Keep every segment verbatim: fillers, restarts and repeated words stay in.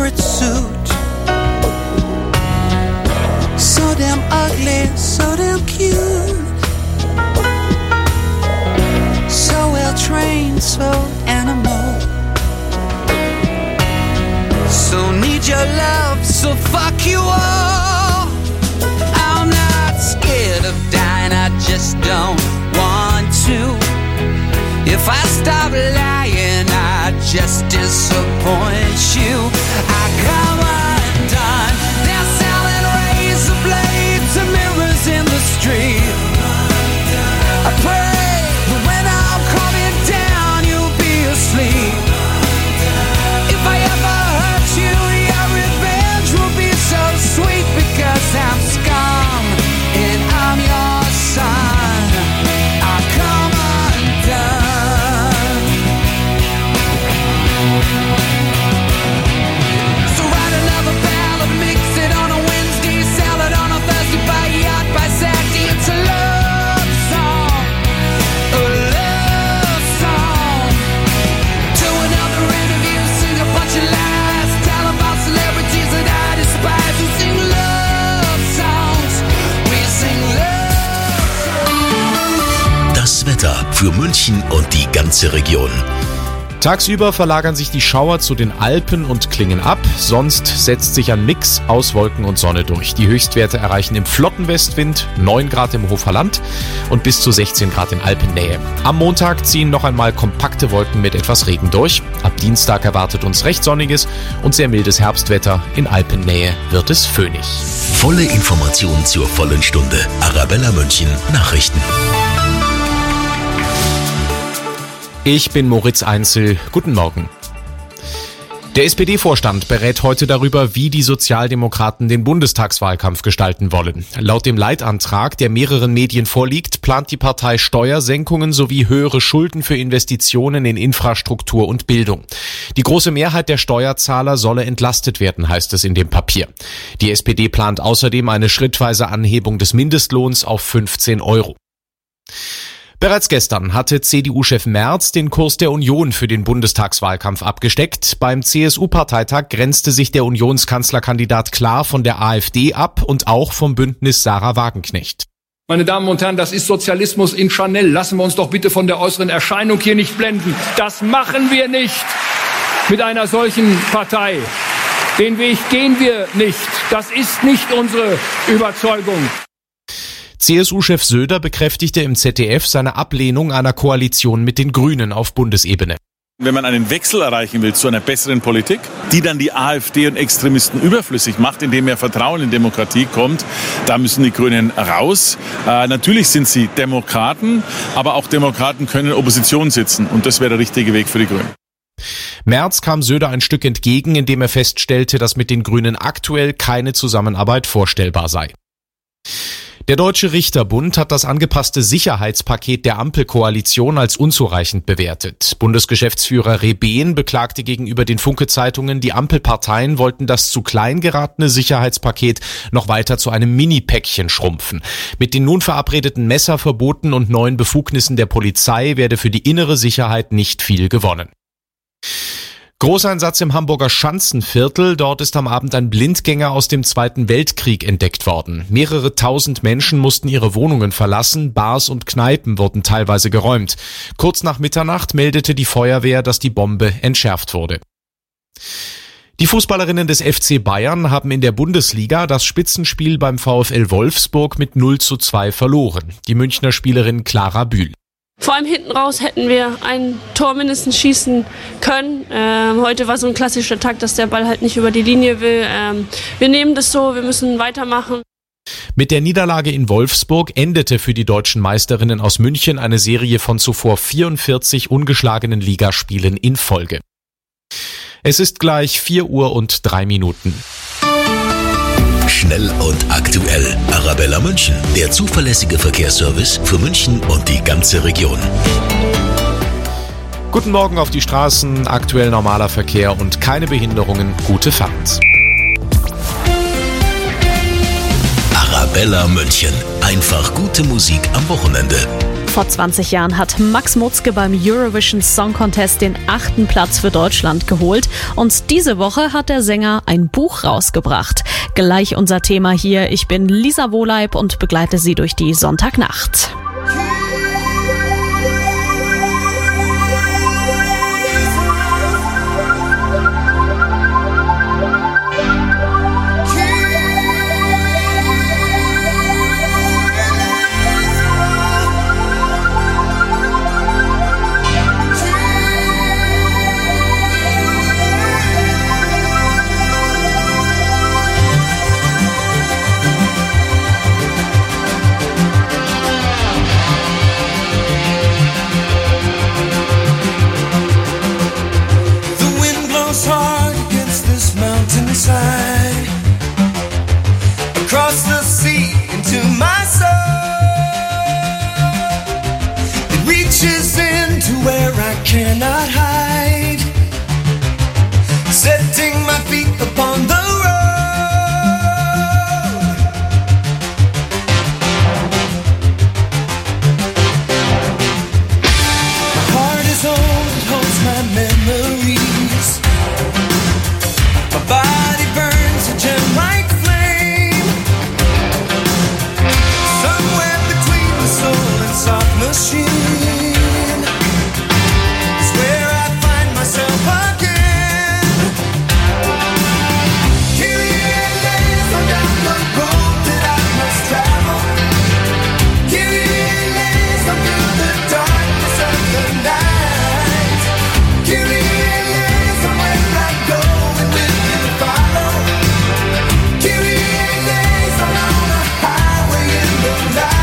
favorite suit. So damn ugly, so damn cute. So well trained, so animal. So need your love, so fuck you all. I'm not scared of dying, I just don't want to. If I stop lying, I just disappoint you. I come undone. They're selling razor blades and mirrors in the street. I pray that when I'm coming down, you'll be asleep. If I ever hurt you, your revenge will be so sweet, because I'm scum and I'm your son. I come undone. So write another ballad, mix it on a Wednesday, sell it on a Thursday, buy a yacht by Saturday. It's a love song, a love song. Do another interview, sing a bunch of lies, tell about celebrities that I despise. We sing love songs, we sing love songs. Das Wetter für München und die ganze Region. Tagsüber verlagern sich die Schauer zu den Alpen und klingen ab, sonst setzt sich ein Mix aus Wolken und Sonne durch. Die Höchstwerte erreichen im flotten Westwind neun Grad im Hofer Land und bis zu sechzehn Grad in Alpennähe. Am Montag ziehen noch einmal kompakte Wolken mit etwas Regen durch. Ab Dienstag erwartet uns recht sonniges und sehr mildes Herbstwetter. In Alpennähe wird es föhnig. Volle Information zur vollen Stunde. Arabella München Nachrichten. Ich bin Moritz Einzel. Guten Morgen. Der S P D-Vorstand berät heute darüber, wie die Sozialdemokraten den Bundestagswahlkampf gestalten wollen. Laut dem Leitantrag, der mehreren Medien vorliegt, plant die Partei Steuersenkungen sowie höhere Schulden für Investitionen in Infrastruktur und Bildung. Die große Mehrheit der Steuerzahler solle entlastet werden, heißt es in dem Papier. Die S P D plant außerdem eine schrittweise Anhebung des Mindestlohns auf fünfzehn Euro. Bereits gestern hatte C D U-Chef Merz den Kurs der Union für den Bundestagswahlkampf abgesteckt. Beim C S U-Parteitag grenzte sich der Unionskanzlerkandidat klar von der AfD ab und auch vom Bündnis Sarah Wagenknecht. Meine Damen und Herren, das ist Sozialismus in Chanel. Lassen wir uns doch bitte von der äußeren Erscheinung hier nicht blenden. Das machen wir nicht mit einer solchen Partei. Den Weg gehen wir nicht. Das ist nicht unsere Überzeugung. C S U-Chef Söder bekräftigte im Z D F seine Ablehnung einer Koalition mit den Grünen auf Bundesebene. Wenn man einen Wechsel erreichen will zu einer besseren Politik, die dann die AfD und Extremisten überflüssig macht, indem mehr Vertrauen in Demokratie kommt, da müssen die Grünen raus. Äh, natürlich sind sie Demokraten, aber auch Demokraten können in Opposition sitzen und das wäre der richtige Weg für die Grünen. Merz kam Söder ein Stück entgegen, indem er feststellte, dass mit den Grünen aktuell keine Zusammenarbeit vorstellbar sei. Der Deutsche Richterbund hat das angepasste Sicherheitspaket der Ampelkoalition als unzureichend bewertet. Bundesgeschäftsführer Rebehn beklagte gegenüber den Funke-Zeitungen, die Ampelparteien wollten das zu klein geratene Sicherheitspaket noch weiter zu einem Mini-Päckchen schrumpfen. Mit den nun verabredeten Messerverboten und neuen Befugnissen der Polizei werde für die innere Sicherheit nicht viel gewonnen. Großeinsatz im Hamburger Schanzenviertel. Dort ist am Abend ein Blindgänger aus dem Zweiten Weltkrieg entdeckt worden. Mehrere tausend Menschen mussten ihre Wohnungen verlassen. Bars und Kneipen wurden teilweise geräumt. Kurz nach Mitternacht meldete die Feuerwehr, dass die Bombe entschärft wurde. Die Fußballerinnen des F C Bayern haben in der Bundesliga das Spitzenspiel beim VfL Wolfsburg mit null zu zwei verloren. Die Münchner Spielerin Clara Bühl. Vor allem hinten raus hätten wir ein Tor mindestens schießen können. Ähm, heute war so ein klassischer Tag, dass der Ball halt nicht über die Linie will. Ähm, wir nehmen das so, wir müssen weitermachen. Mit der Niederlage in Wolfsburg endete für die deutschen Meisterinnen aus München eine Serie von zuvor vierundvierzig ungeschlagenen Ligaspielen in Folge. Es ist gleich vier Uhr und drei Minuten. Schnell und aktuell. Arabella München, der zuverlässige Verkehrsservice für München und die ganze Region. Guten Morgen auf die Straßen, aktuell normaler Verkehr und keine Behinderungen. Gute Fahrt. Arabella München, einfach gute Musik am Wochenende. Vor zwanzig Jahren hat Max Mutzke beim Eurovision Song Contest den achten Platz für Deutschland geholt. Und diese Woche hat der Sänger ein Buch rausgebracht. Gleich unser Thema hier. Ich bin Lisa Wohleib und begleite Sie durch die Sonntagnacht. Across the sea into my soul, it reaches into where I cannot hide, setting my feet upon the road. My heart is old, it holds my memories. My body burns a gem like machine is where I find myself again. Kyrie eleison down the road that I must travel. Kyrie eleison through the darkness of the night. Kyrie eleison where I go and will you follow. Kyrie eleison on the highway in the night.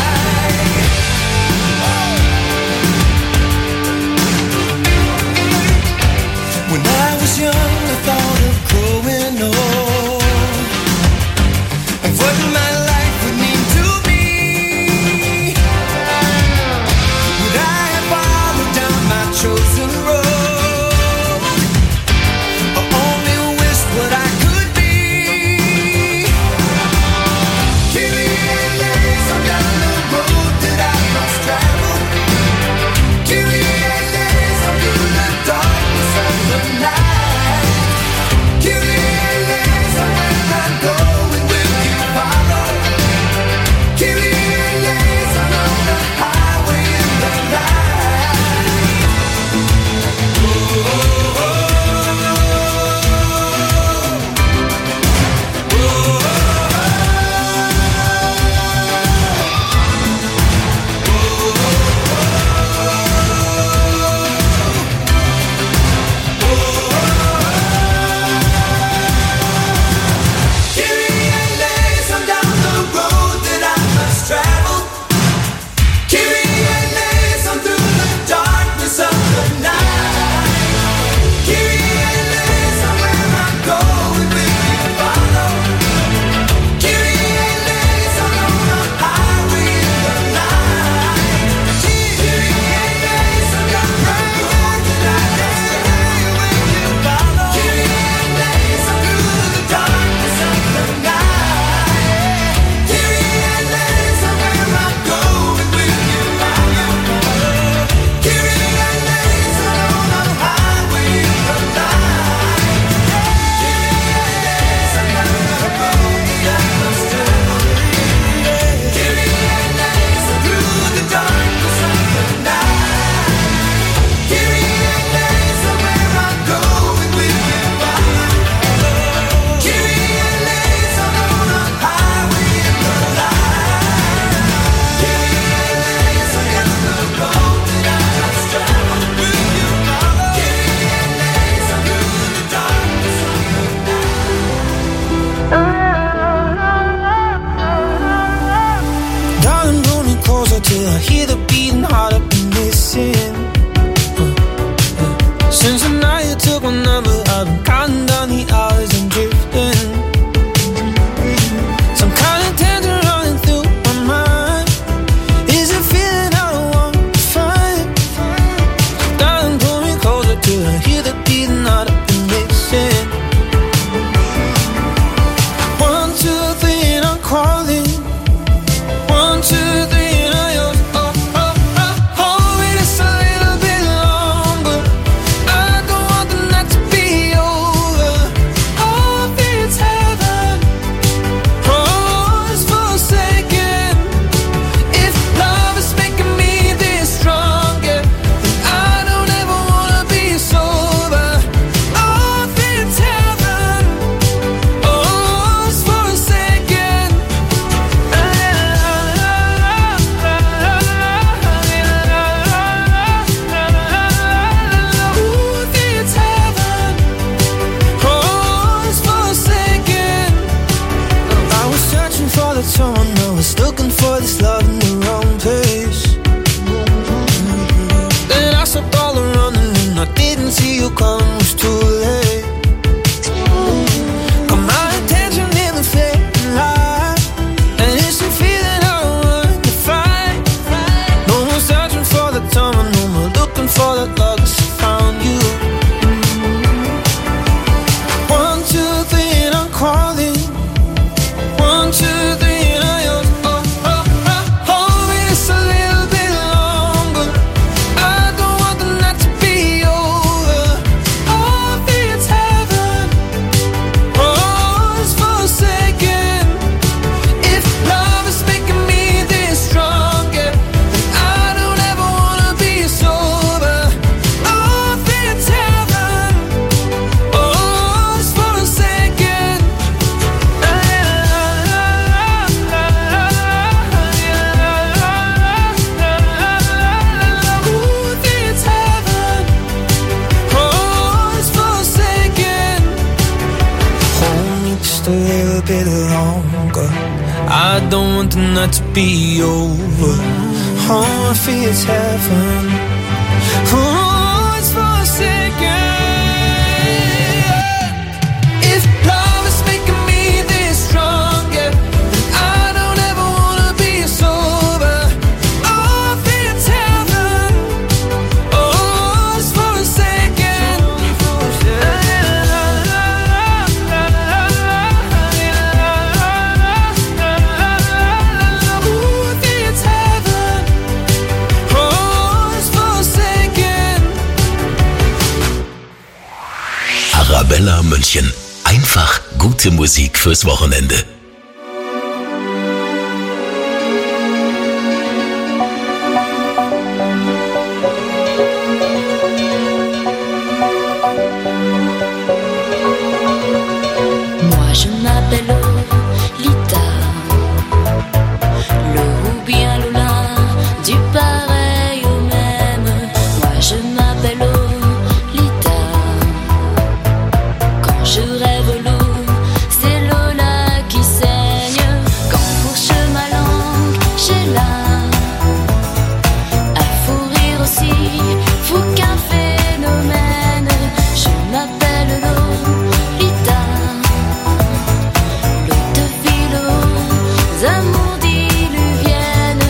When I was young, I thought of growing old and what my life would mean to me. Would I have followed down my chosen road, or only wished what I could be? Kyrie eleison down the road that I must travel. Kyrie eleison through the darkness of the night. Kyrie eleison where I go and will you follow. Kyrie eleison on the highway in the night. Oh, oh, oh. Oh, oh, Kyrie eleison down the road that I must travel. Kyrie eleison through the darkness of the night. Kyrie eleison where I go and will you follow. Kyrie eleison on the highway in the night. Kyrie eleison down the road that I must travel. Will you follow. Kyrie eleison through the darkness of the night. Kyrie eleison where I go and will you follow. Kyrie eleison on the highway in the night. Kyrie eleison down the road that I must travel. Kyrie eleison through the darkness of the night. Kyrie eleison where I go and will you follow. Kyrie eleison on the highway in the night. Kyrie eleison down the road that I must travel. Will you follow. Kyrie eleison through the darkness of the night. Darling, pull me closer till I hear the beating heart I've been missing. Since the night you took my number, I've been counting down the hours and drifting. Some kind of tension running through my mind. Is it feeling I don't want to find? Darling, pull me closer till I hear the beating heart I've been missing. One, two, three, and I'm crawling. One, two, three, and I yours. Oh, oh, someone I was looking for this love in the wrong place. Then I stopped all the running and I didn't see you come, it was too late. Got my attention in the fading light, and it's a feeling I want to find. No more searching for the time, and no more looking for that love, 'cause I found you. One, two, three, and I'm calling. One, two, three, and I yours. Oh, oh, oh, hold me just a little bit longer. I don't want the night to be over. Oh, I feel it's heaven. Oh, it's for a second. If love is making me this stronger, then I don't ever wanna be sober. Oh, I feel it's heaven. Oh, it's for a second. Ooh, it's heaven. Oh, it's for a second. Hold me just a little bit longer. I don't want the night to be over. Oh, I feel it's heaven. Oh, it's for a second. If love is making me this stronger, then I don't ever wanna be sober. Oh, I feel it's heaven. Oh, it's for a second. Ooh, I feel it's heaven. Oh, it's for a second. Arabella München. Einfach gute Musik fürs Wochenende. Moi je m'appelle Lolita, Lo ou bien Lola, du pareil au même. Moi je m'appelle Lolita. Quand je rêve l'eau, c'est Lola qui saigne. Quand fourche ma langue, j'ai là à fou rire aussi, fou qu'un phénomène. Je m'appelle Lolita, l'eau de philo, amours diluviennes.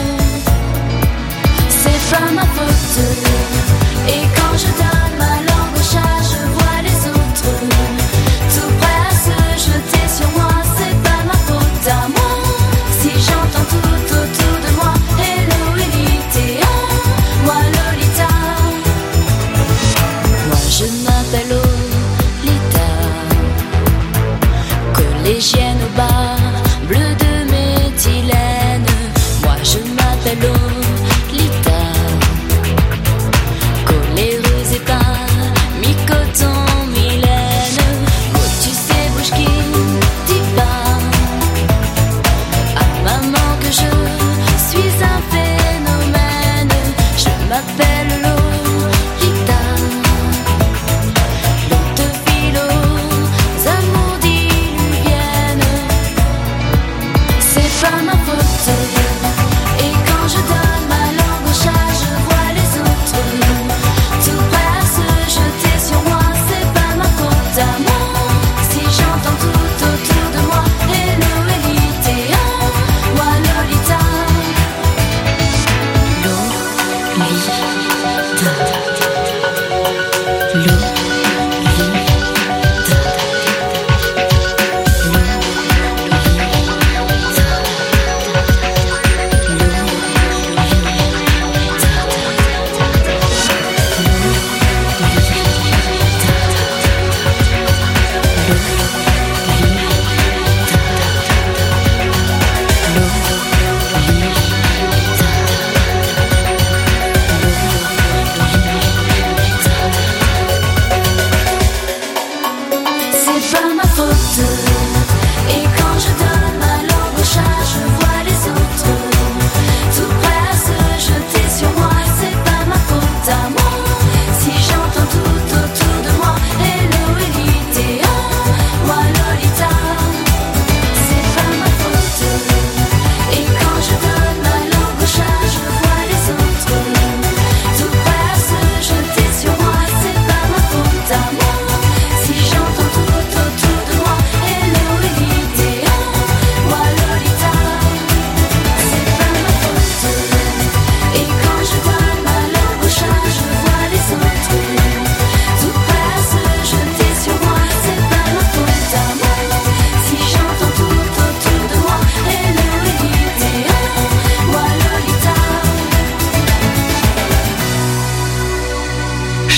C'est pas ma faute. Et quand je donne ma langue au chat, je vois les autres tout prêts à se jeter sur moi. C'est pas ma faute à moi si j'entends tout autour de moi Hello Elite, moi Lolita. Moi je m'appelle Lolita, collégienne au bar, bleu de méthylène. Moi je m'appelle Lolita, coléreuse et pas mi-coton, mi-laine. Oh tu sais bouge qui dis pas à maman que je suis un phénomène. Je m'appelle Lolita, l'eau de philo, amours diluviennes. C'est pas ma faute. Et quand je donne ma langue au chat, je vois les autres tout prêts à se jeter sur moi. C'est pas ma faute à moi si j'entends tout autour de moi Hello Elite, moi Lolita. Lolita, Lolita,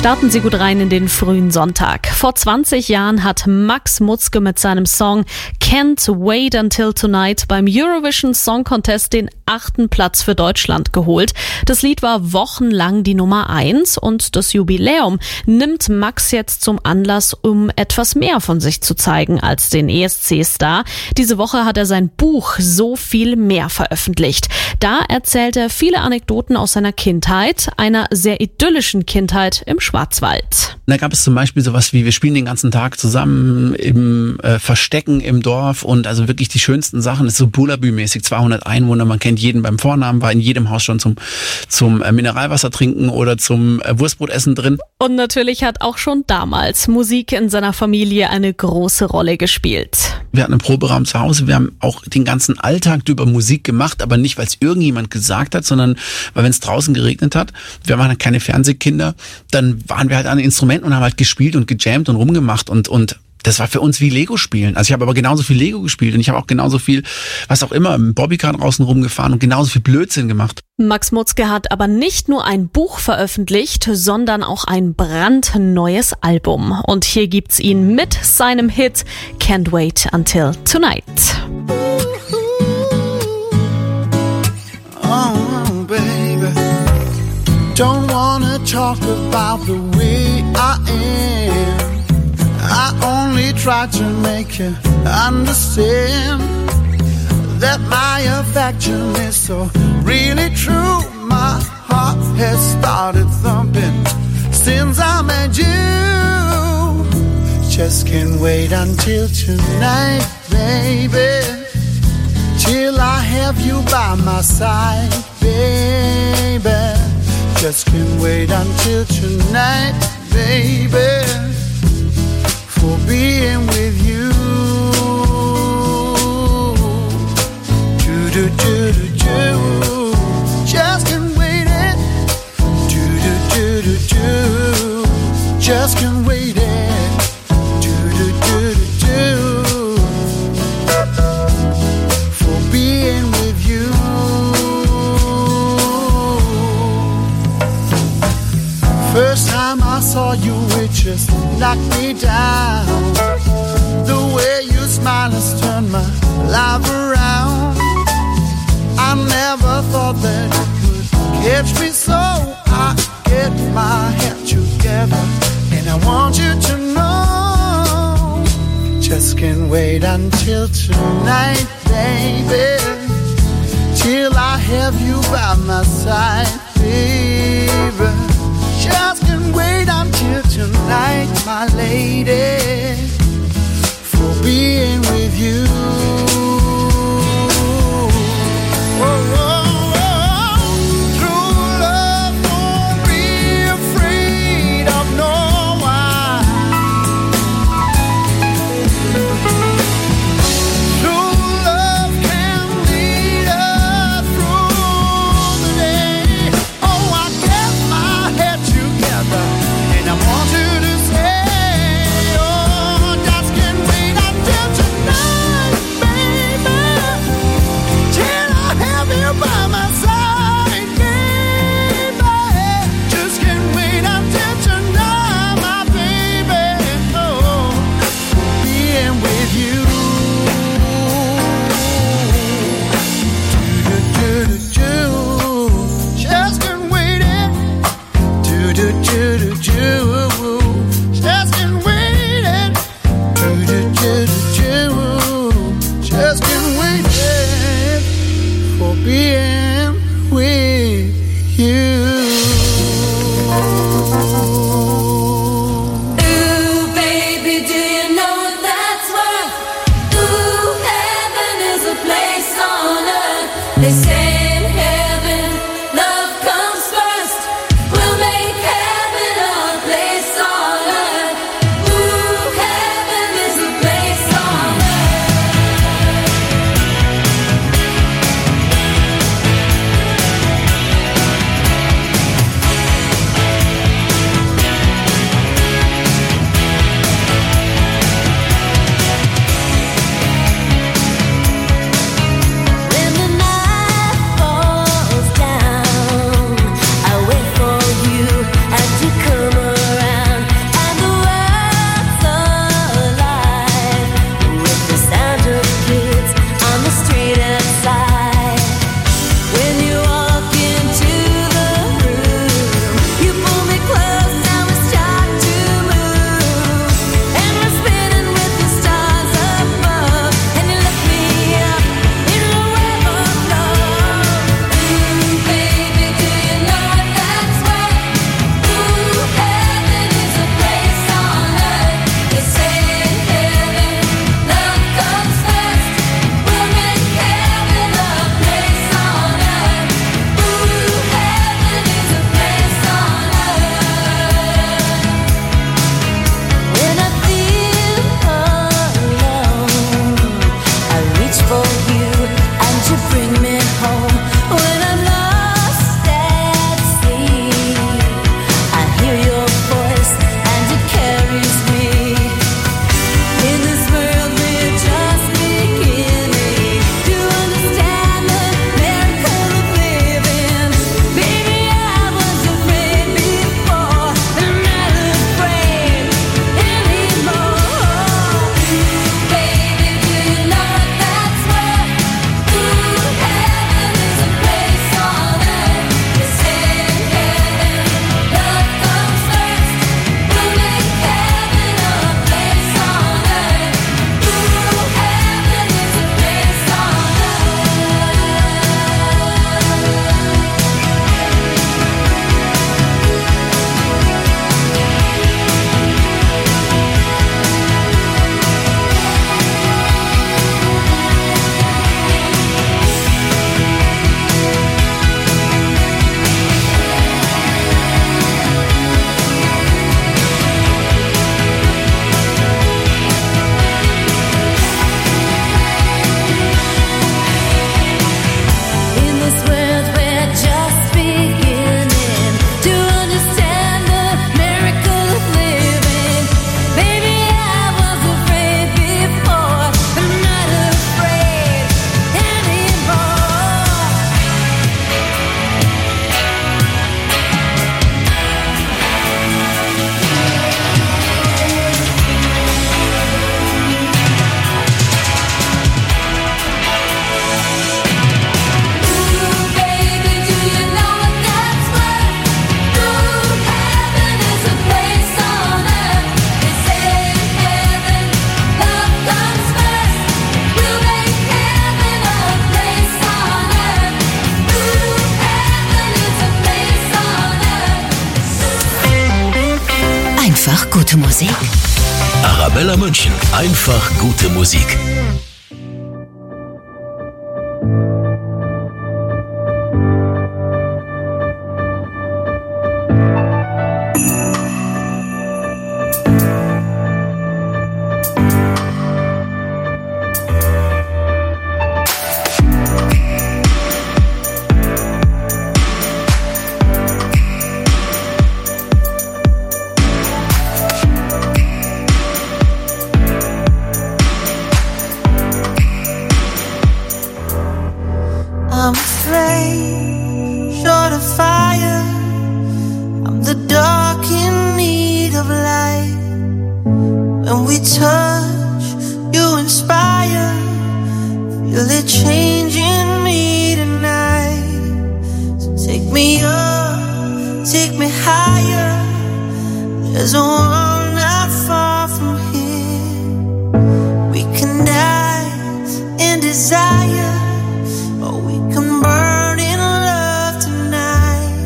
Starten Sie gut rein in den frühen Sonntag. Vor zwanzig Jahren hat Max Mutzke mit seinem Song Can't Wait Until Tonight beim Eurovision Song Contest den achten Platz für Deutschland geholt. Das Lied war wochenlang die Nummer eins und das Jubiläum nimmt Max jetzt zum Anlass, um etwas mehr von sich zu zeigen als den E S C-Star. Diese Woche hat er sein Buch So viel mehr veröffentlicht. Da erzählt er viele Anekdoten aus seiner Kindheit, einer sehr idyllischen Kindheit im Schwarzwald. Da gab es zum Beispiel sowas wie, wir spielen den ganzen Tag zusammen im äh, Verstecken im Dorf und also wirklich die schönsten Sachen, das ist so Bullabü-mäßig, zweihundert Einwohner, man kennt jeden beim Vornamen, war in jedem Haus schon zum, zum äh, Mineralwasser trinken oder zum äh, Wurstbrotessen drin. Und natürlich hat auch schon damals Musik in seiner Familie eine große Rolle gespielt. Wir hatten einen Proberaum zu Hause, wir haben auch den ganzen Alltag über Musik gemacht, aber nicht, weil es irgendjemand gesagt hat, sondern weil wenn es draußen geregnet hat, wir waren keine Fernsehkinder, dann waren wir halt an den Instrumenten und haben halt gespielt und gejammt und rumgemacht und und das war für uns wie Lego spielen. Also ich habe aber genauso viel Lego gespielt und ich habe auch genauso viel, was auch immer, im Bobbycar draußen rumgefahren und genauso viel Blödsinn gemacht. Max Mutzke hat aber nicht nur ein Buch veröffentlicht, sondern auch ein brandneues Album. Und hier gibt's ihn mit seinem Hit Can't Wait Until Tonight. Oh, baby, don't wanna talk about the way I am. I only try to make you understand that my affection is so really true. My heart has started thumping since I met you. Just can't wait until tonight, baby, till I have you by my side, baby. Just can't wait until tonight, baby, for being with you. Do do do do do. Just can't wait it. Do do do do do. Just can't wait it. Do do do do do. For being with you. First time I saw you, it just knocked me down. The way you smile has turned my life around. I never thought that it would catch me, so I get my head together and I want you to know. Just can't wait until tonight, baby, till I have you by my side, baby. Just can't wait until tonight, my lady, for being with you. Oh, oh, oh. True love won't be afraid of no one. True love can lead us through the day. Oh, I get my head together and I want you to say, oh, just can't wait until tonight, baby, till I have you by my side, baby. Just can't wait until tonight, my baby, oh, being with you. Do do do do do. Just can't wait it. Do do do do do. Just can't wait it. Do do do do do. Just can't wait it for being with you. Ooh, baby, do you know that's worth? Ooh, heaven is a place on earth. They say in heaven, love comes first. We'll make heaven a place on earth. Ooh, heaven is a place on earth. When the night Einfach gute Musik. Arabella München. Einfach gute Musik. I'm afraid, short of fire. I'm the dark in need of light. When we touch, you inspire. Feel it changing me tonight. So take me up, take me higher. There's a world not far from here. We can dance in desire. Or we can burn in love tonight.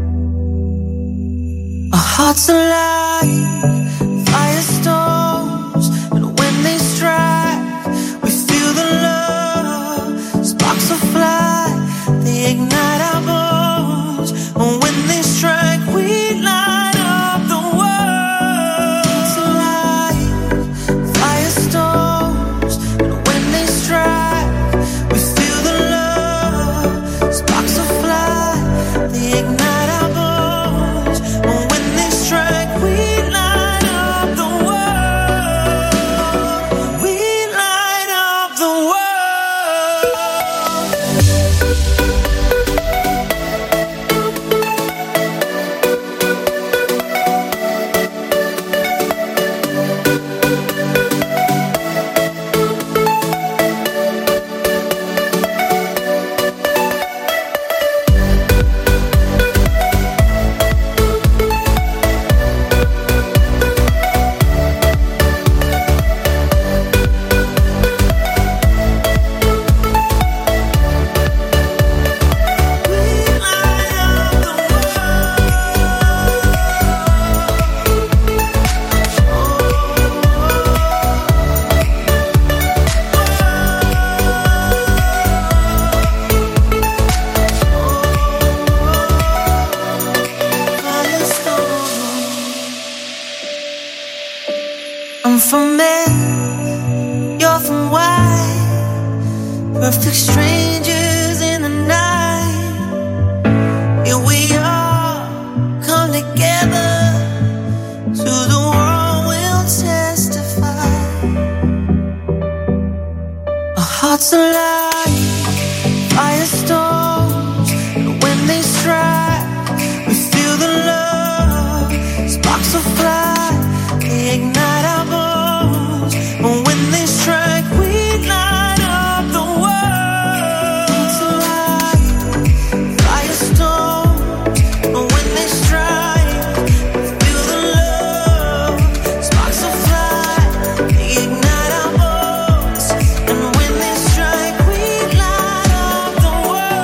Our hearts alive, firestorms, and when they strike, we feel the love. Sparks will fly, they ignite our bones. And when they strike, we light up the world. Hearts alive, firestorms, and when they strike, we feel the sparks will fly, they ignite our bones. And when they strike, we light up the world. We light up the world. I'm from men, you're from white. Perfect strangers in the night. Here we are, come together. To the world we'll testify. Our hearts alive, firestorms. And when they strike, we feel the love. Sparks will fly, they ignite our bones. And when they strike, we light up the world. It's alive, firestorms. And when they strike, we feel the love. Sparks will fly, they ignite our bones. And when they strike, we light up the world.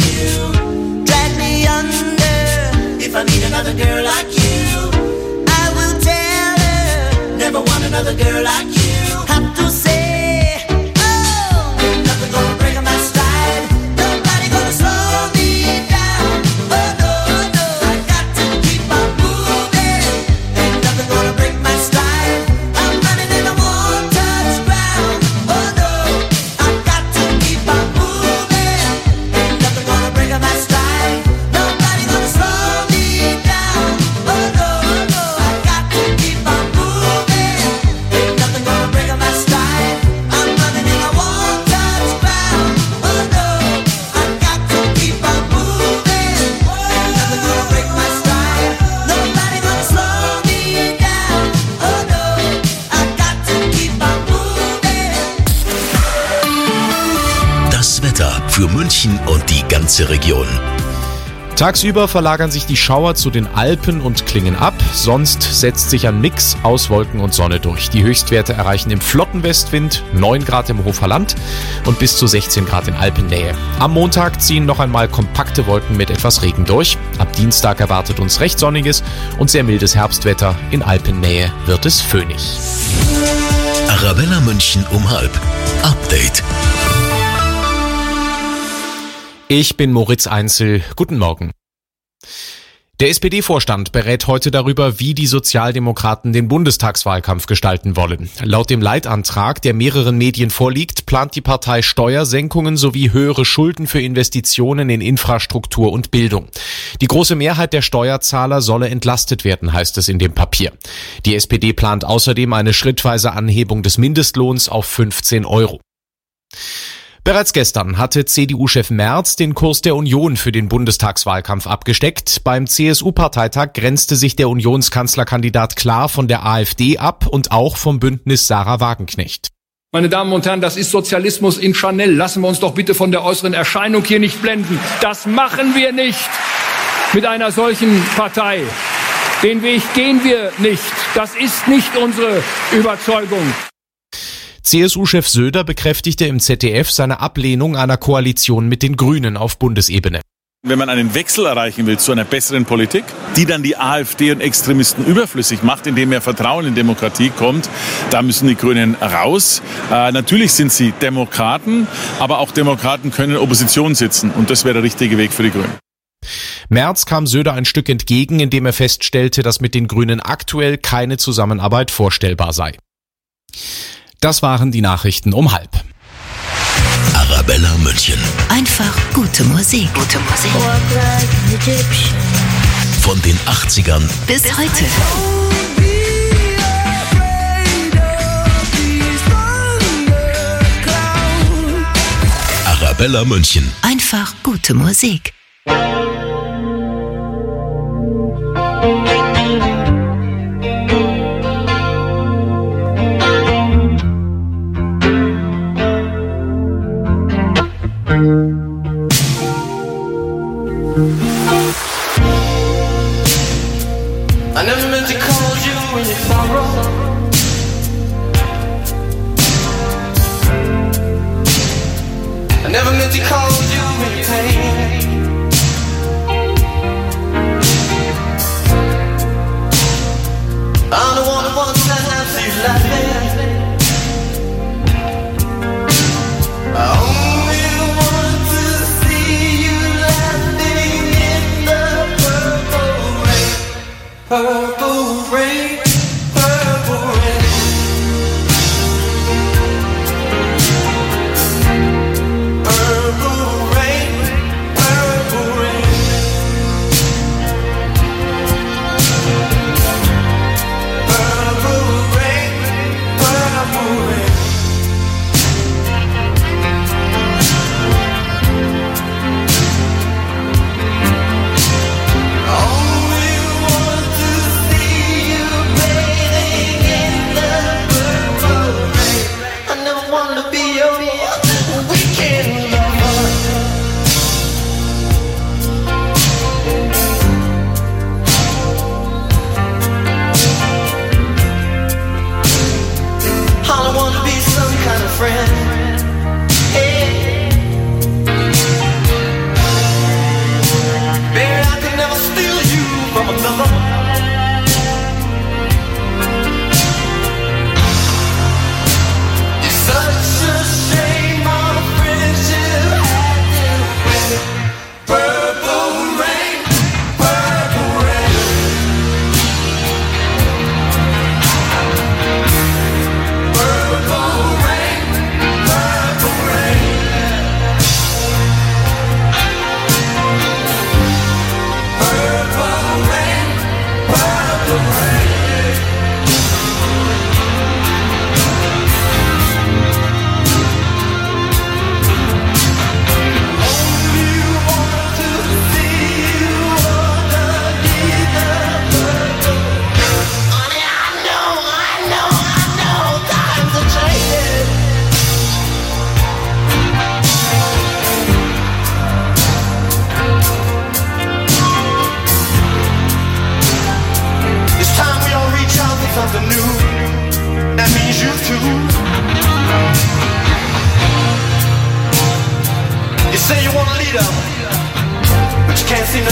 you. Drag me under if I meet another girl like you. I will tell her, never want another girl like you. Have to say, oh, ain't nothing gonna break my stride. Nobody gonna slow me down. Oh no, no, I got to keep on moving. Ain't nothing gonna break my stride. I'm running and I won't touch ground. Oh no, I got to keep on moving. Ain't nothing gonna break my stride. Nobody gonna slow me down. Oh no, no, I got to keep on moving. Ain't nothing gonna break my stride. I'm running and I won't touch ground. Oh no, I got to keep on moving. Ain't nothing gonna break my stride. Nobody gonna slow me down. Oh no, I got to keep on moving. Das Wetter für München und die ganze Region. Tagsüber verlagern sich die Schauer zu den Alpen und klingen ab, sonst setzt sich ein Mix aus Wolken und Sonne durch. Die Höchstwerte erreichen im flotten Westwind neun Grad im Hofer Land und bis zu sechzehn Grad in Alpennähe. Am Montag ziehen noch einmal kompakte Wolken mit etwas Regen durch. Ab Dienstag erwartet uns recht sonniges und sehr mildes Herbstwetter. In Alpennähe wird es föhnig. Arabella München um halb. Update. Ich bin Moritz Einzel. Guten Morgen. Der S P D-Vorstand berät heute darüber, wie die Sozialdemokraten den Bundestagswahlkampf gestalten wollen. Laut dem Leitantrag, der mehreren Medien vorliegt, plant die Partei Steuersenkungen sowie höhere Schulden für Investitionen in Infrastruktur und Bildung. Die große Mehrheit der Steuerzahler solle entlastet werden, heißt es in dem Papier. Die S P D plant außerdem eine schrittweise Anhebung des Mindestlohns auf fünfzehn Euro. Bereits gestern hatte C D U-Chef Merz den Kurs der Union für den Bundestagswahlkampf abgesteckt. Beim C S U-Parteitag grenzte sich der Unionskanzlerkandidat klar von der AfD ab und auch vom Bündnis Sarah Wagenknecht. Meine Damen und Herren, das ist Sozialismus in Chanel. Lassen wir uns doch bitte von der äußeren Erscheinung hier nicht blenden. Das machen wir nicht mit einer solchen Partei. Den Weg gehen wir nicht. Das ist nicht unsere Überzeugung. C S U-Chef Söder bekräftigte im Z D F seine Ablehnung einer Koalition mit den Grünen auf Bundesebene. Wenn man einen Wechsel erreichen will zu einer besseren Politik, die dann die AfD und Extremisten überflüssig macht, indem mehr Vertrauen in Demokratie kommt, da müssen die Grünen raus. Äh, natürlich sind sie Demokraten, aber auch Demokraten können in Opposition sitzen und das wäre der richtige Weg für die Grünen. Merz kam Söder ein Stück entgegen, indem er feststellte, dass mit den Grünen aktuell keine Zusammenarbeit vorstellbar sei. Das waren die Nachrichten um halb. Arabella München. Einfach gute Musik. Gute Musik. Von den achtzigern Bis heute. Arabella München. Einfach gute Musik. I never meant to call you when you sorrow. I never meant to call you when you pain. I don't wanna want to have you laughing. I only want to see you laughing in the purple rain. Purple rain, purple rain. Purple rain, purple rain. Purple rain, purple rain. Only want to see you.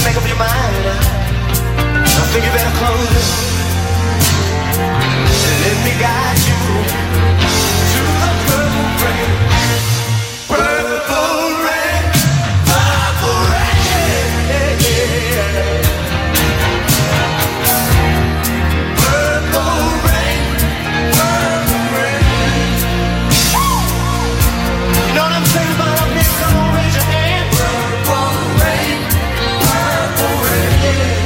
make up your mind. I think you better close it and let me guide you to the purple rain. Purple rain, purple rain, yeah, yeah. Purple rain, purple rain. You know what I'm saying about up here? Come on, raise your hand. Purple rain, purple rain.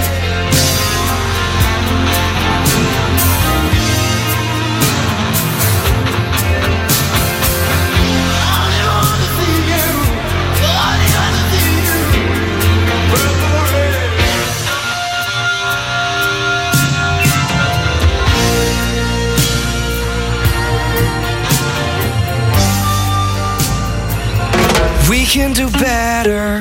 We can do better.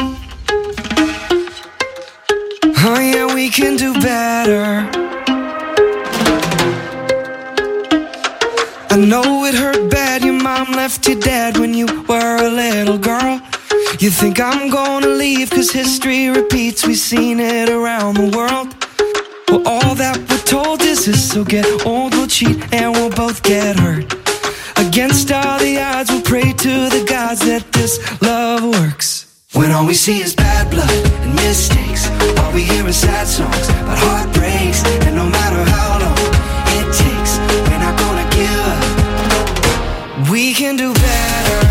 Oh yeah, we can do better. I know it hurt bad, your mom left you dead when you were a little girl. You think I'm gonna leave cause history repeats, we've seen it around the world. Well, all that we're told is this, so get old, we'll cheat and we'll both get hurt. Against all the odds, we'll pray to the gods that this love works. When all we see is bad blood and mistakes, all we hear is sad songs about heartbreaks. And no matter how long it takes, we're not gonna give up. We can do better.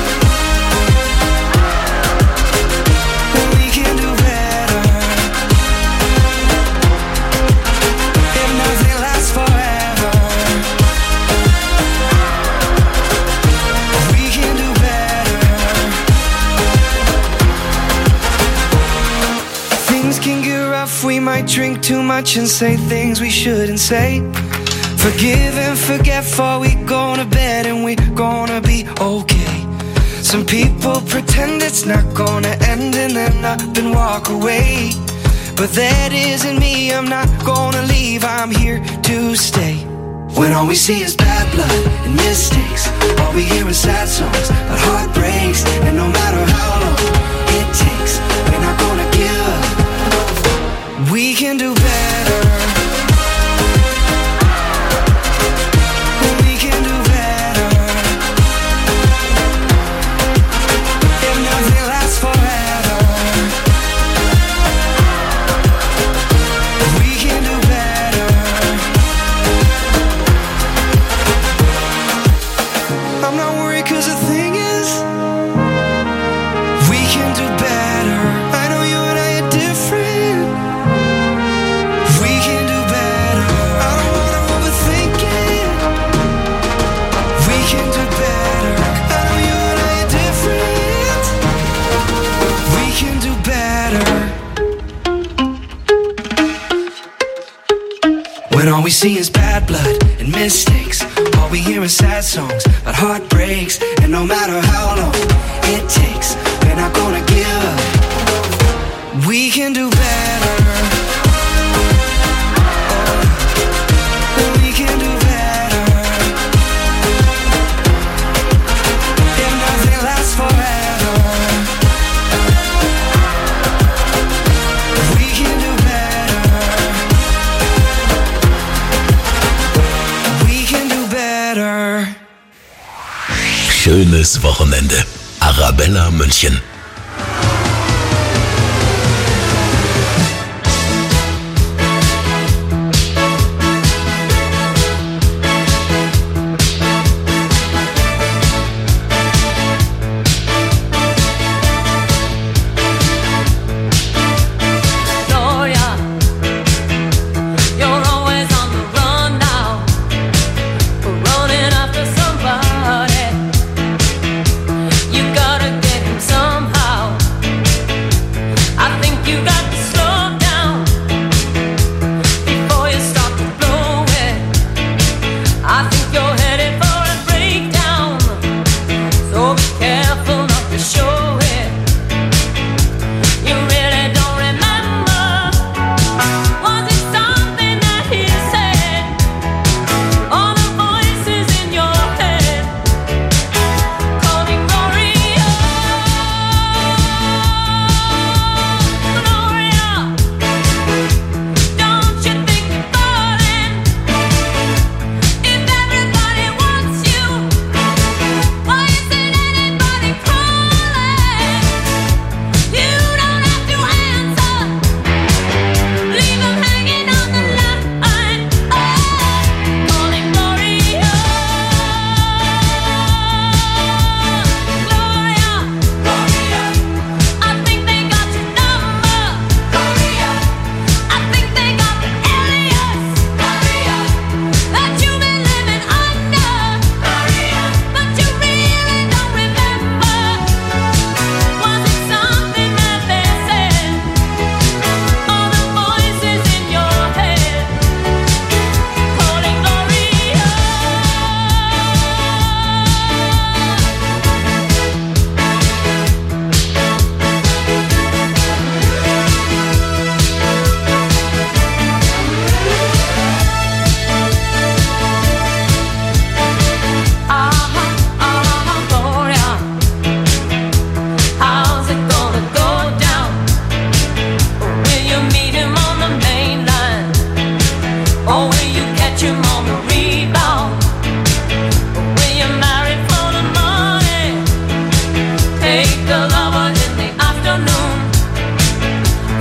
We can do better. If nothing lasts forever, we can do better. Things can get rough, we might drink too much and say things we shouldn't say. Forgive and forget before we go to bed and we're gonna be okay. Some people pretend it's not gonna end and then up and walk away. But that isn't me, I'm not gonna leave, I'm here to stay. When all we see is bad blood and mistakes, all we hear is sad songs about heartbreaks. And no matter how long it takes, we're not gonna give up. We can do better. We can do better. If nothing lasts forever, we can do better. I'm not worried cause the thing is, we can do better. I know you and I are different. We can do better. I don't wanna overthink it. We can do better. I know you and I are different. We can do better. When all we see is bad blood and mistakes, all we hear is sad songs about heartbreaks. And no matter how long it takes, we're not gonna give up. We can do better. Oh, we can do better. If nothing lasts forever, we can do better. We can do better. Schönes Wochenende. Arabella München. Gloria, you're always on the run now, running after somebody. You gotta get him somehow.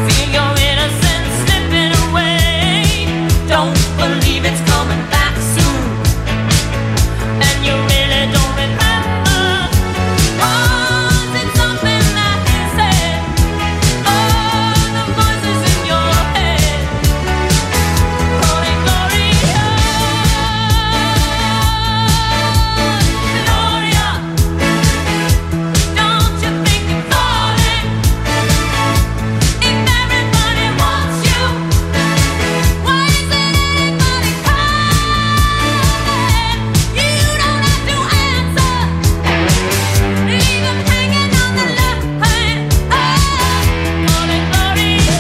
Feel your innocence slipping away. Don't believe it's coming back soon. And you really don't remember. Was it something that he said? Oh, the voices in your head calling Gloria. Gloria, don't you think you're falling? If everybody wants you, why isn't anybody calling? You don't have to answer. Leave them hanging on the line. Oh, calling Gloria.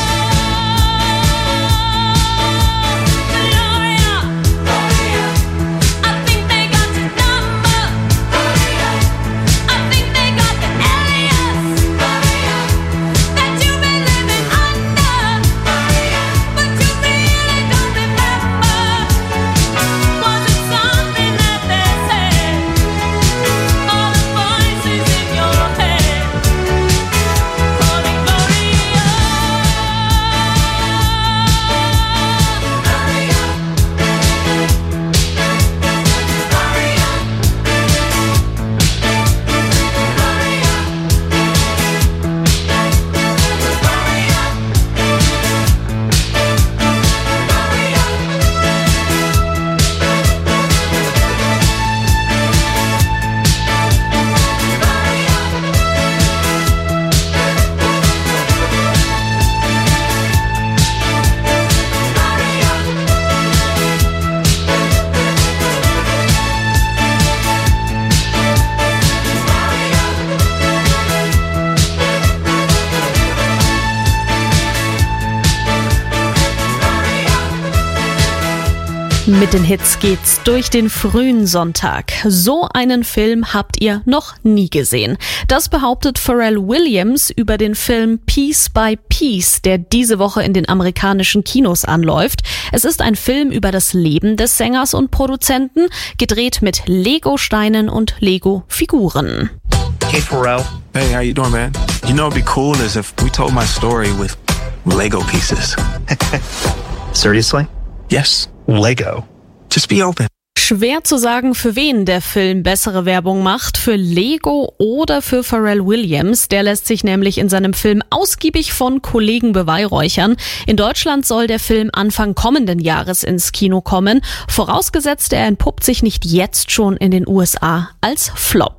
Gloria, Gloria, I think they got your number. Gloria, I think they got the alias. Gloria, that you've been living under. Gloria, but you really don't remember. Was it something that they said? All the voices in your head calling Gloria. Mit den Hits geht's durch den frühen Sonntag. So einen Film habt ihr noch nie gesehen. Das behauptet Pharrell Williams über den Film Piece by Piece, der diese Woche in den amerikanischen Kinos anläuft. Es ist ein Film über das Leben des Sängers und Produzenten, gedreht mit Lego-Steinen und Lego-Figuren. Hey Pharrell. Hey, how you doing, man? You know what'd be cool is if we told my story with Lego pieces. Seriously? Yes. Lego. Just be open. Schwer zu sagen, für wen der Film bessere Werbung macht, für Lego oder für Pharrell Williams. Der lässt sich nämlich in seinem Film ausgiebig von Kollegen beweihräuchern. In Deutschland soll der Film Anfang kommenden Jahres ins Kino kommen, vorausgesetzt er entpuppt sich nicht jetzt schon in den U S A als Flop.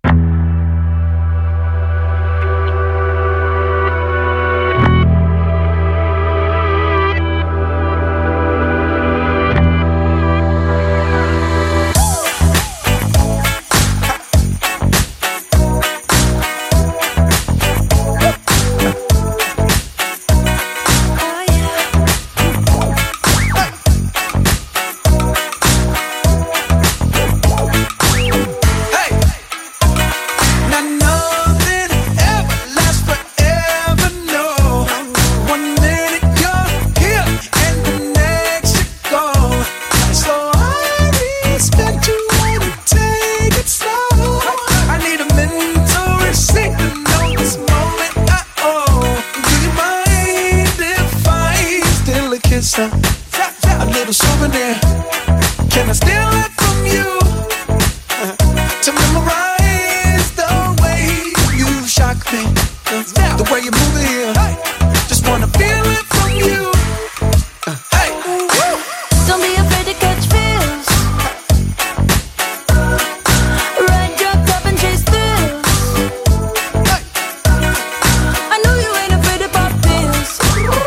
A little souvenir. Can I steal it from you? To memorize the way you shock me, the way you move it here. Just wanna feel it from you. Hey, Don't be afraid to catch feels. Ride your top and chase thrills. I know you ain't afraid to pop pills.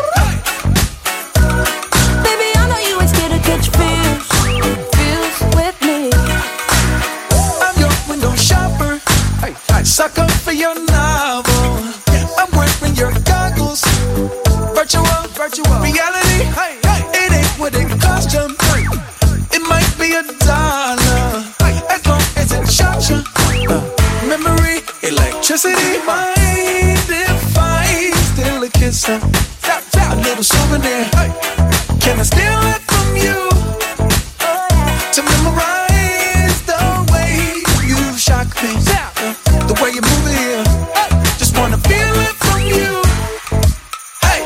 Baby, I know you ain't scared to catch feels. Feels with me. I'm your window shopper. Sucker for your novel. I'm wearing your goggles. Virtual, virtual reality. It ain't what it cost you. It might be a dollar, as long as it shocks you. Uh, memory, electricity. Mind if I steal a kiss? Uh, a little souvenir. Can I steal it from you? To memorize the way you shock me, uh, the way you move it here. Just wanna feel it from you. Hey.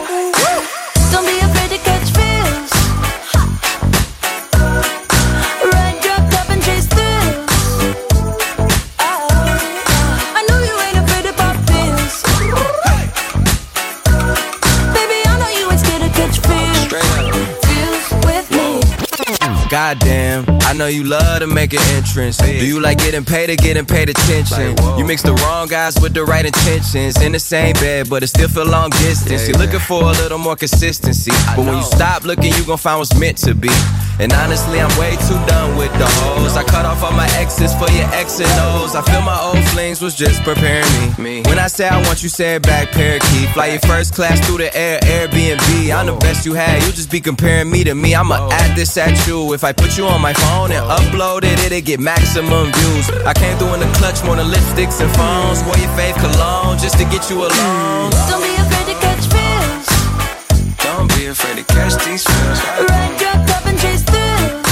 Goddamn, I know you love to make an entrance. Do you like getting paid or getting paid attention? You mix the wrong guys with the right intentions. In the same bed, but it still feel long distance. You're looking for a little more consistency. But when you stop looking, you gon' find what's meant to be. And honestly, I'm way too done with the hoes. I cut off all my exes for your X and O's. I feel my old flings was just preparing me. When I say I want you, say it back, parakeet. Fly your first class through the air, Airbnb. I'm the best you had, you just be comparing me to me. I'ma add this at you. If I put you on my phone and upload it, it'll get maximum views. I came through in the clutch more than lipsticks and phones. Wore your fave cologne just to get you alone. Don't be afraid to catch feels. Don't be afraid to catch these feels. Ride your cup and chase through.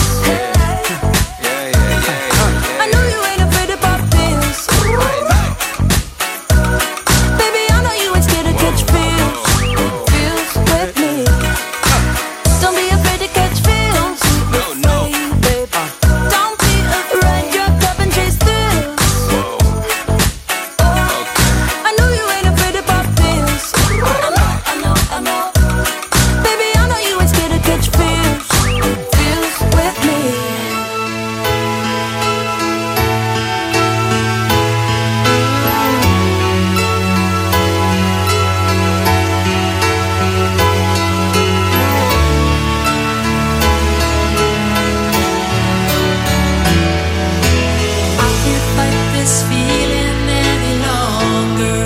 I know you ain't afraid to pop pills. Baby, I know you ain't scared to catch feels. Feels with me. Don't be afraid to catch feels. No, no. Baby, don't be afraid. Ride your cup and chase through. I know you ain't afraid to pop pills. I know, I know, I know. Baby, I know you ain't scared to catch feels. Feels with me. I can't fight this feeling any longer,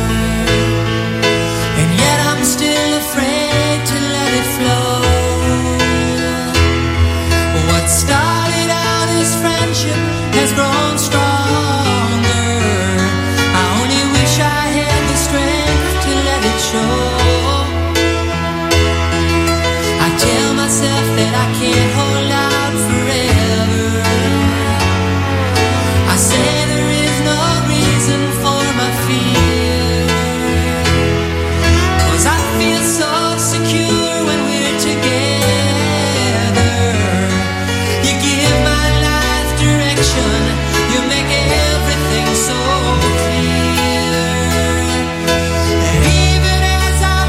and yet I'm still afraid to let it flow. What started out as friendship has grown stronger. I only wish I had the strength to let it show. I tell myself that I can't hold out forever. I say there is no reason for my fear, 'cause I feel so secure when we're together. You give my life direction, you make everything so clear. And even as I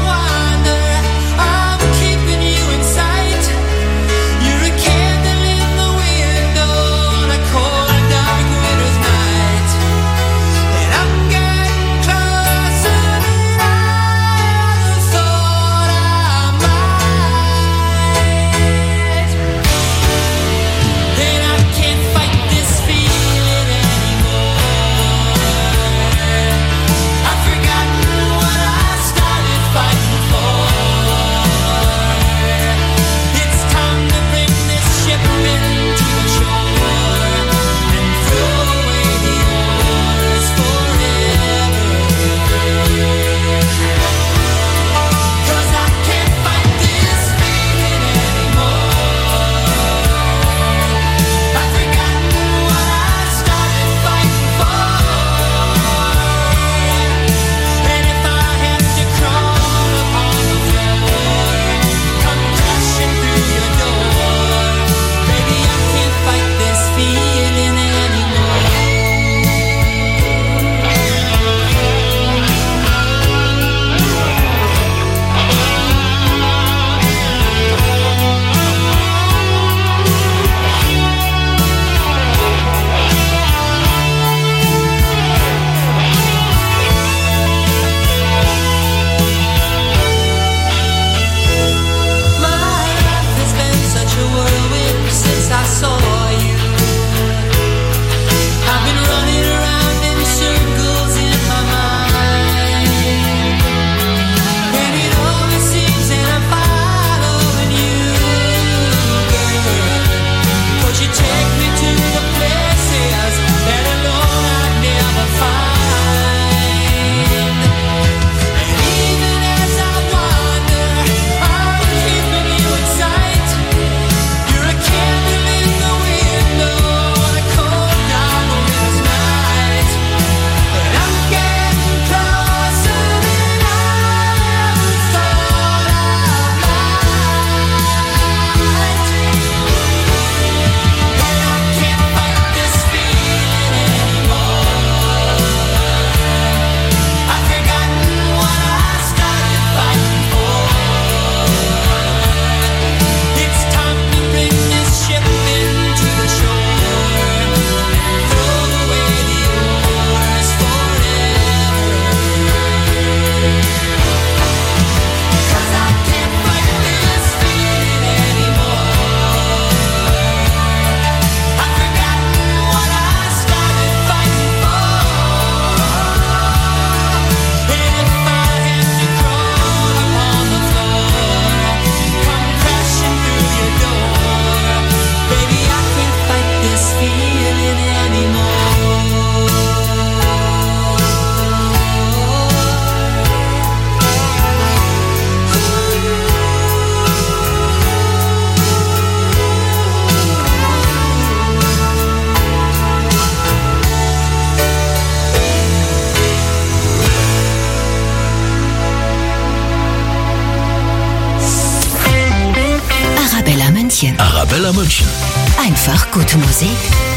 München. Arabella München. Einfach gute Musik.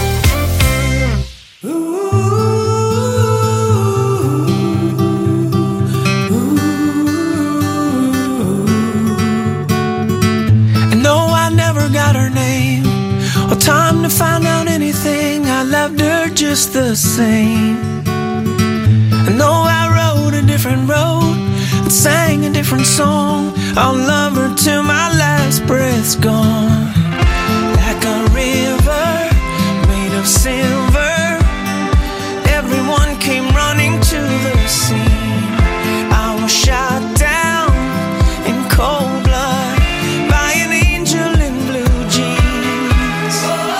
No, I never got her name or time to find out anything. I loved her just the same. I know I rode a different road and sang a different song. I'll love her till my last breath's gone. Like a river made of silver, everyone came running to the scene. I was shot down in cold blood by an angel in blue jeans.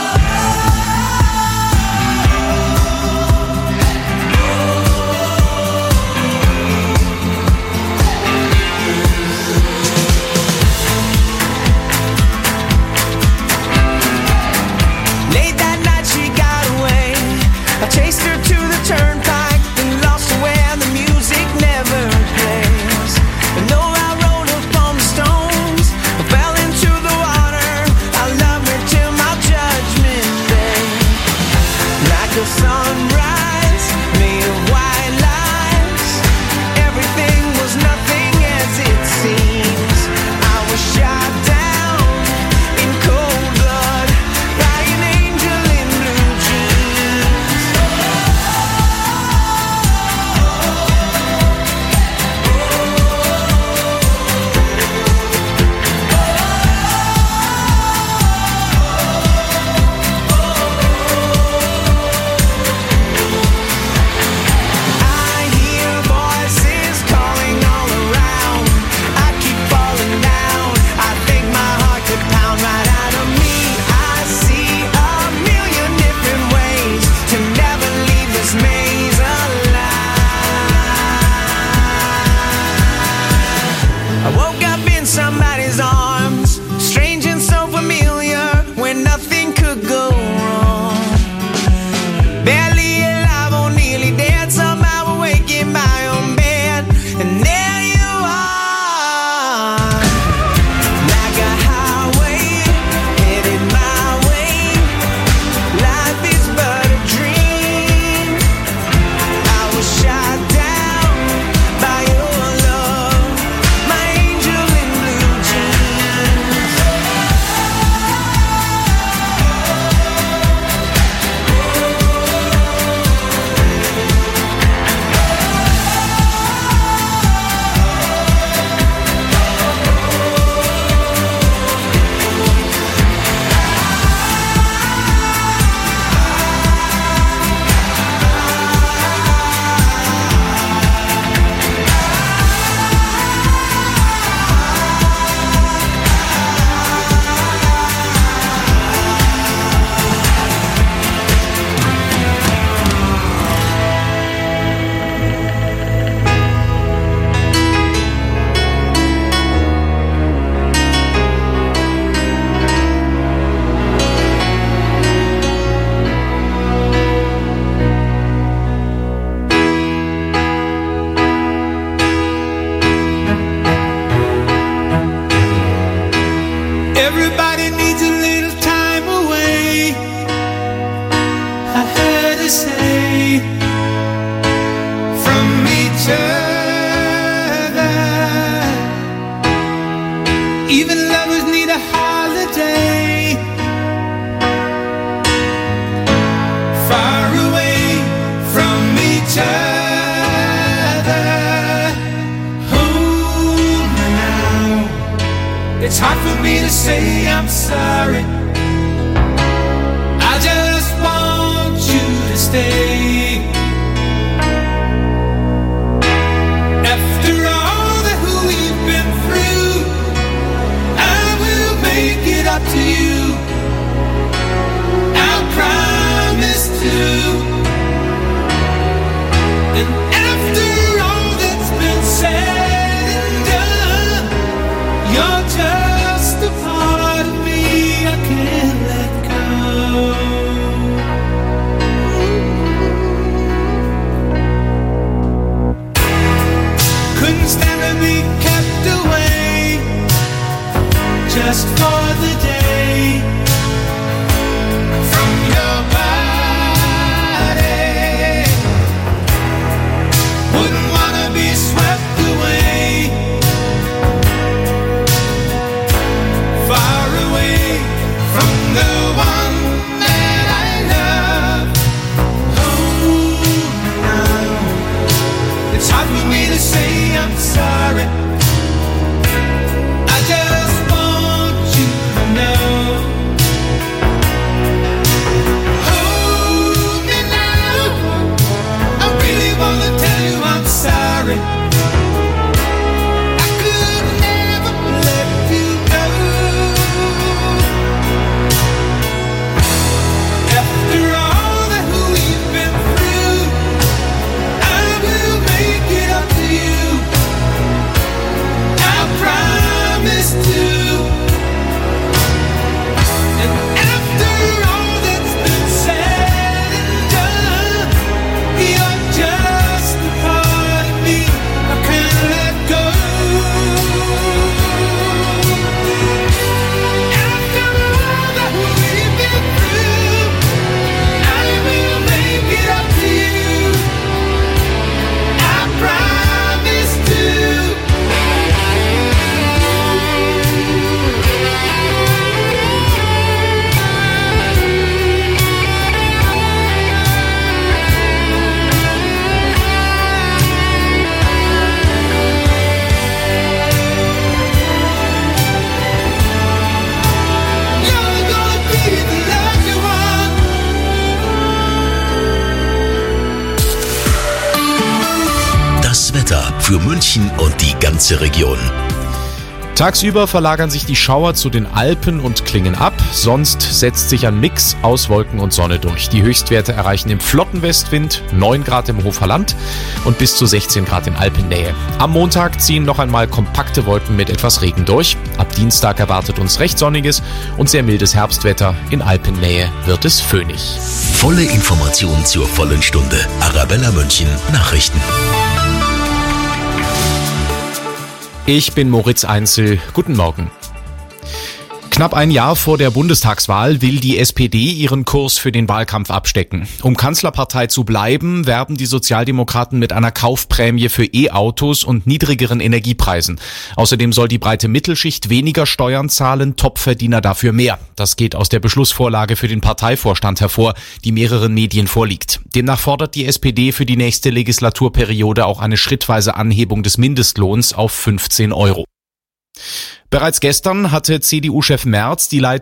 Late that night she got away. I chased her to the turnpike and lost her where the music never plays. I know I rolled up on the stones, I fell into the water. I love her till my judgment day. Like a sunrise made of white lights, everything was nothing as it seems. I was shot down in cold blood by an angel in blue jeans. I hear voices calling all around. I keep falling down. I think my heart could pound right out of me. I see a million different ways to never leave this maze alive. I woke up in somebody's arms, strange and so familiar, where nothing could go wrong. Barely alive or nearly dead, somehow awake in my own bed, and there you are. Like a highway headed my way. Life is but a dream. I was shot down by your love, my angel in blue jeans. Everybody needs a little time away, I heard her say, from each other. Even lovers need a holiday, far away from each other. Hold me now. It's hard for me to say I'm sorry. I just want you to stay. After all that we've been through, I will make it up to you. I promise to. And after all that's been said and done, you're just a part of me I can't let go. Couldn't stand to be kept away just for the day. für München und die ganze Region. Tagsüber verlagern sich die Schauer zu den Alpen und klingen ab, sonst setzt sich ein Mix aus Wolken und Sonne durch. Die Höchstwerte erreichen im flotten Westwind neun Grad im Hofer Land und bis zu sechzehn Grad in Alpennähe. Am Montag ziehen noch einmal kompakte Wolken mit etwas Regen durch. Ab Dienstag erwartet uns recht sonniges und sehr mildes Herbstwetter. In Alpennähe wird es föhnig. Volle Information zur vollen Stunde. Arabella München Nachrichten. Ich bin Moritz Einzel. Guten Morgen. Knapp ein Jahr vor der Bundestagswahl will die S P D ihren Kurs für den Wahlkampf abstecken. Um Kanzlerpartei zu bleiben, werben die Sozialdemokraten mit einer Kaufprämie für E-Autos und niedrigeren Energiepreisen. Außerdem soll die breite Mittelschicht weniger Steuern zahlen, Topverdiener dafür mehr. Das geht aus der Beschlussvorlage für den Parteivorstand hervor, die mehreren Medien vorliegt. Demnach fordert die S P D für die nächste Legislaturperiode auch eine schrittweise Anhebung des Mindestlohns auf fünfzehn Euro. Bereits gestern hatte C D U-Chef Merz die Leitung